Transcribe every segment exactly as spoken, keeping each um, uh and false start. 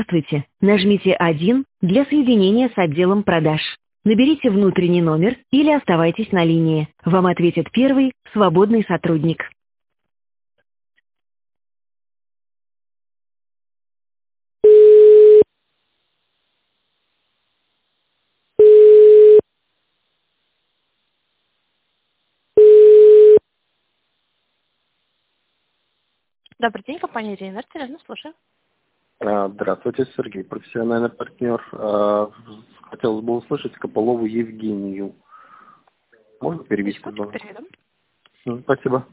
Здравствуйте. Нажмите один для соединения с отделом продаж. Наберите внутренний номер или оставайтесь на линии. Вам ответит первый свободный сотрудник. Добрый день, компания Рейнер. Серьезно, слушаю. А, Здравствуйте, Сергей, профессиональный партнер. А, Хотелось бы услышать Копылову Евгению. Можно перевести Секундочку, звонок? переведу. М, Спасибо.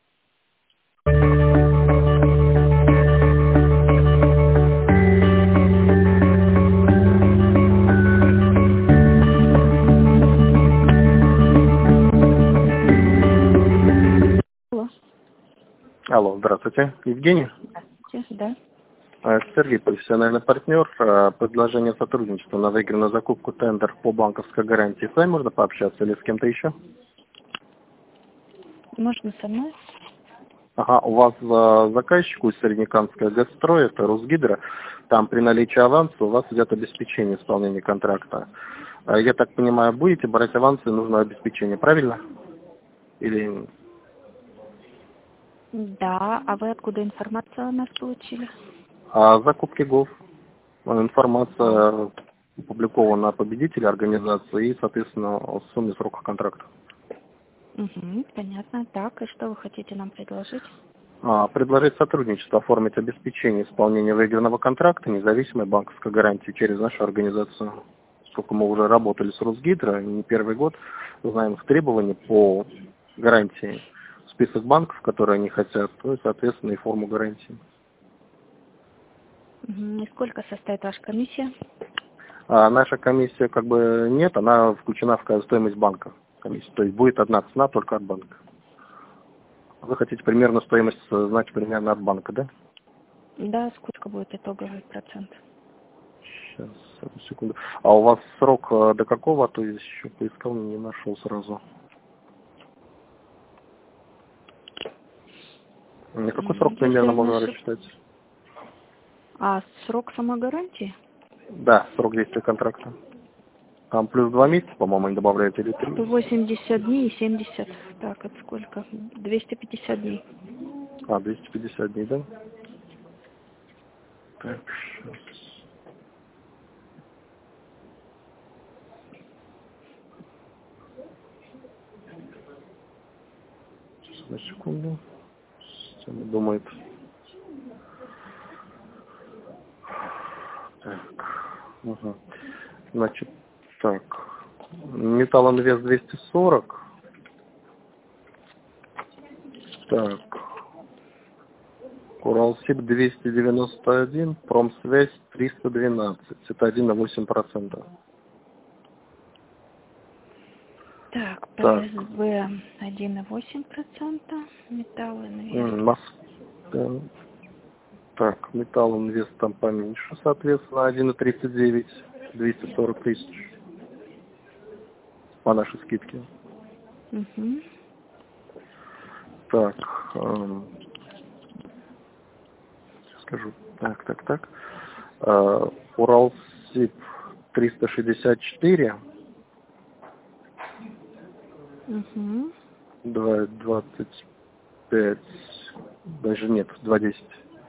Алло. Алло, здравствуйте. Евгений? Здравствуйте, да. А, Сергей, профессиональный партнер. А, Предложение сотрудничества на выигранную закупку тендер по банковской гарантии. С вами можно пообщаться или с кем-то еще? Можно со мной? Ага, у вас а, заказчик у Среднекамская Газстрой, это Русгидро. Там при наличии аванса у вас идет обеспечение исполнения контракта. А, Я так понимаю, будете брать авансы, нужно обеспечение, правильно? Или Да. А вы откуда информацию о нас получили? а, закупки ГОВ. А, А, Информация опубликована о победителе организации и, соответственно, о сумме срока контракта. угу, понятно. Так, и что вы хотите нам предложить? А, Предложить сотрудничество, оформить обеспечение исполнения выигранного контракта независимой банковской гарантии через нашу организацию. Сколько мы уже работали с Русгидро, не первый год, знаем их требования по гарантии, список банков, которые они хотят, ну и, соответственно, и форму гарантии. Угу. И сколько состоит ваша комиссия? А наша комиссия как бы нет, она включена в стоимость банка. Комиссия. То есть будет одна цена только от банка. Вы хотите примерно стоимость знать примерно от банка, да? Да, сколько будет итоговый процент? Сейчас, одну секунду. А у вас срок э, до какого? А то я еще поискал, не нашел сразу. На какой М, срок Если примерно я не можно ошиб- рассчитать? А срок самогарантии? Да, срок действия контракта. Там плюс два месяца, по-моему, они добавляют, или три. сто восемьдесят дней и семьдесят. Так, это сколько? двести пятьдесят дней. А, двести пятьдесят дней, да? Так, сейчас. Сейчас, на секунду. Система думает. Так. Угу. Значит, так. Металлоинвест двести сорок. Так. Уралсиб двести девяносто один, Промсвязь триста двенадцать. Это один и восемь процентов. Так, Так. ПСВ один и восемь процента, Металлинвест. м, Мос... да. Так, Металлинвест там поменьше, соответственно, один и тридцать девять, двести сорок тысяч по нашей скидке. Угу. Так, эм, скажу. Так, так, так. Э, Уралсиб триста шестьдесят четыре, Угу. два двадцать пять, даже нет, два десять.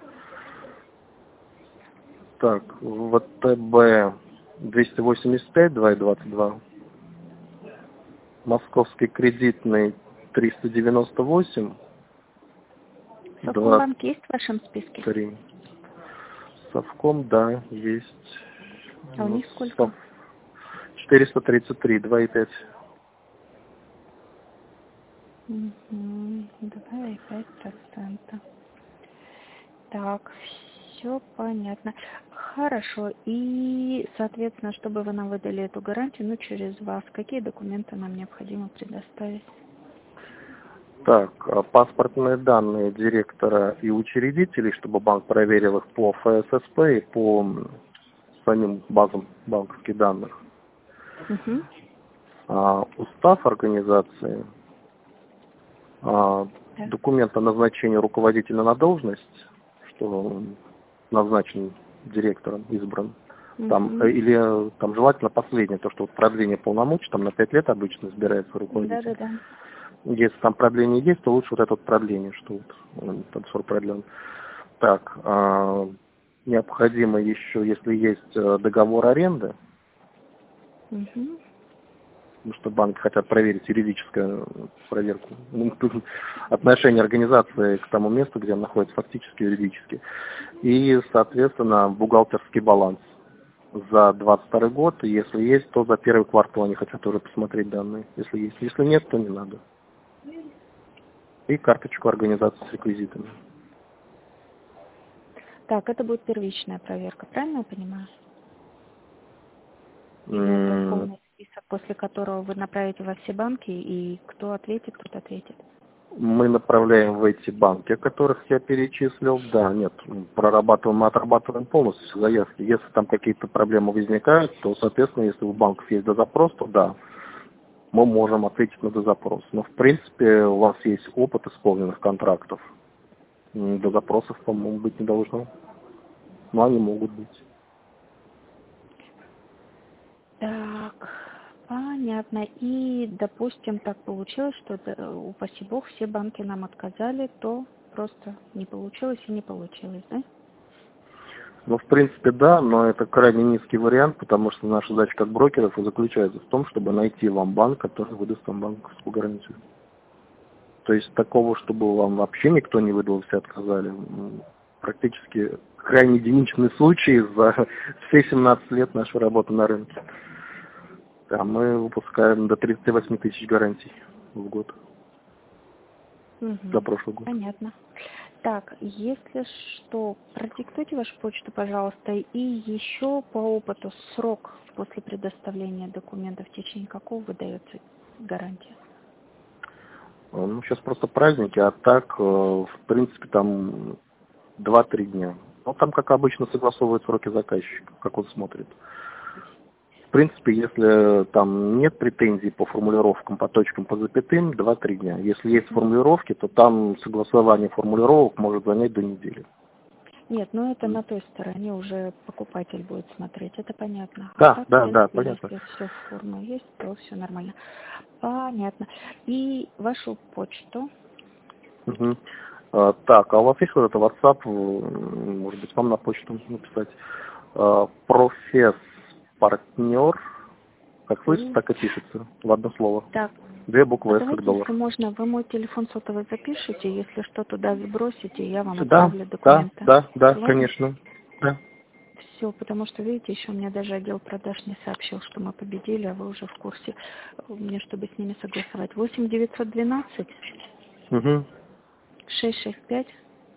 Так, ВТБ двести восемьдесят пять, два и двадцать два. Московский кредитный триста девяносто восемь, двадцать Совкомбанк есть в вашем списке? три. Совком, да, есть. А у Ну, них сколько? Сов... четыреста тридцать три, два и пять. Угу. два и пять процента. Так, все понятно. Хорошо. И, соответственно, чтобы вы нам выдали эту гарантию, ну, через вас, какие документы нам необходимо предоставить? Так, а паспортные данные директора и учредителей, чтобы банк проверил их по ФССП и по м, самим базам банковских данных. Угу. А, устав организации, а, Да. документ о назначении руководителя на должность, что он назначен директором избран. Угу. Там, или там желательно последнее, то, что вот продление полномочий, там на пять лет обычно избирается руководитель. Да, да, да. Если там продление есть, то лучше вот это вот продление, что вот он, этот срок продлен. Так, а, необходимо еще, если есть договор аренды, Угу. потому что банки хотят проверить юридическую проверку, отношение организации к тому месту, где он находится фактически юридически. И, соответственно, бухгалтерский баланс за двадцать второй год. Если есть, то за первый квартал они хотят уже посмотреть данные, если есть. Если нет, то не надо. И карточку организации с реквизитами. Так, это будет первичная проверка, правильно я понимаю? Или это полный список, после которого вы направите во все банки, и кто ответит, тот ответит? Мы направляем в эти банки, о которых я перечислил. Да, нет, прорабатываем, мы отрабатываем полностью все заявки. Если там какие-то проблемы возникают, то, соответственно, если у банков есть дозапрос, то да, мы можем ответить на дозапрос. Но, в принципе, у вас есть опыт исполненных контрактов. Дозапросов, по-моему, быть не должно. Но они могут быть. Так, понятно. И, допустим, так получилось, что, да, упаси бог, все банки нам отказали, то просто не получилось и не получилось, да? Ну, в принципе, да, но это крайне низкий вариант, потому что наша задача как брокеров и заключается в том, чтобы найти вам банк, который выдаст вам банковскую гарантию. То есть такого, чтобы вам вообще никто не выдал, все отказали, практически крайне единичный случай за все семнадцать лет нашей работы на рынке. Да, мы выпускаем до тридцати восьми тысяч гарантий в год. Угу. За прошлый год. Понятно. Так, если что, продиктуйте вашу почту, пожалуйста, и еще по опыту срок после предоставления документов, в течение какого выдается гарантия? Ну, сейчас просто праздники, а так, в принципе, там два-три дня. Ну, там, как обычно, согласовывают сроки заказчика, как он смотрит. В принципе, если там нет претензий по формулировкам, по точкам, по запятым, два-три дня. Если есть формулировки, то там согласование формулировок может занять до недели. Нет, ну это на той стороне уже покупатель будет смотреть, это понятно. Да, А так, да, в да, принципе, понятно. если все в форме есть, то все нормально. Понятно. И вашу почту? Угу. А, так, а у вас есть вот это WhatsApp, может быть, вам на почту написать? А, професспартнер, как слышится, так и пишется, в одно слово. Так. Две буквы А «С» как давайте, доллар. если можно, вы мой телефон сотовый запишите, если что, туда сбросите, я вам Да, отправлю да, документы. да, да, Ладно? конечно. Да. Все, потому что, видите, еще у меня даже отдел продаж не сообщил, что мы победили, а вы уже в курсе. Мне, чтобы с ними согласовать. восемь девятьсот двенадцать Угу. шестьсот шестьдесят пять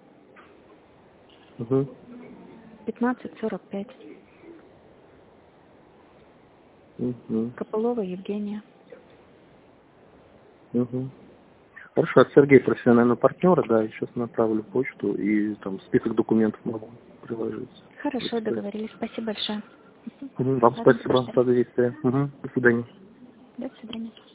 Угу. пятнадцать сорок пять. Угу. Копылова Евгения. Угу. Хорошо, от Сергея, профессионального партнера, да, я сейчас направлю почту и там список документов могу приложить. Хорошо, договорились. Спасибо большое. Угу. Вам Ладно, спасибо до за действие. Угу. До свидания. До свидания.